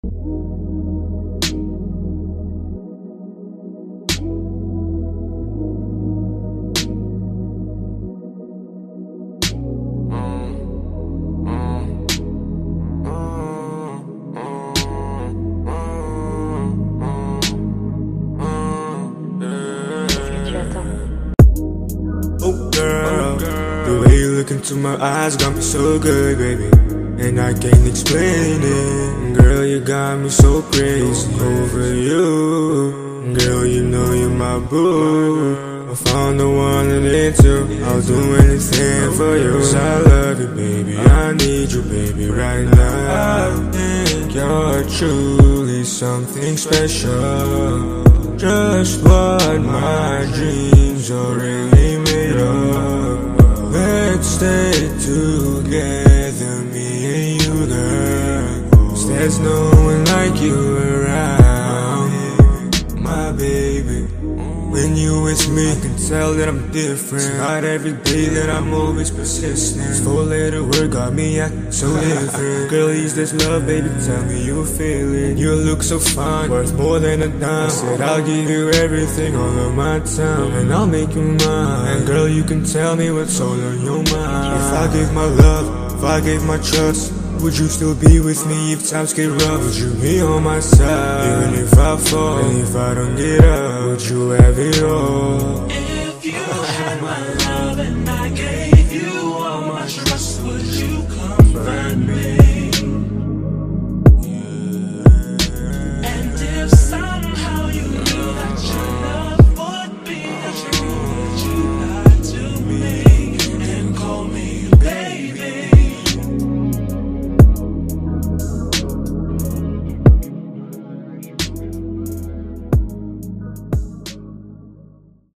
Oh girl, the way you look into my eyes got me so good, baby, and I can't explain it. Girl, you got me so crazy over you. Girl, you know you're my boo. I found the one that needs you. I'll do anything for you. 'Cause I love you, baby, I need you, baby, right now. I think you're truly something special. Just what my dreams are really made of. Let's stay together, me and you, girl. 'Cause there's no one like you around, my baby. When you with me, I can tell that I'm different. It's not every day that I'm always persistent. This 4-letter word got me acting so different. Girl, is this love, baby? Tell me you feel it. You look so fine, worth more than a dime. I said I'll give you everything, all of my time, and I'll make you mine. And girl, you can tell me what's all on your mind. If I gave my love, if I gave my trust, would you still be with me if times get rough? Would you be on my side? Even if I fall, and if I don't get up, would you have it all?